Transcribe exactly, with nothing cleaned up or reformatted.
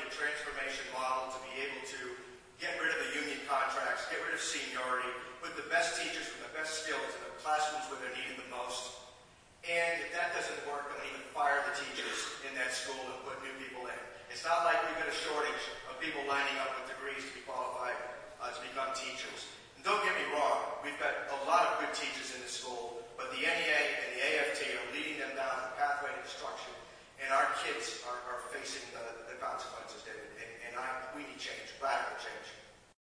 a transformation model to be able to get rid of the union contracts, get rid of seniority, put the best teachers with the best skills in the classrooms where they're needed the most. And if that doesn't work, then we even fire the teachers in that school and put new people in. It's not like we've got a shortage of people lining up with degrees to be qualified uh, to become teachers. And don't get me wrong, we've got a lot of good teachers in the school, but the N E A and the A F T are leading them down the pathway to destruction, and our kids are, are facing the, the consequences, David. And, and I, we need change, radical change.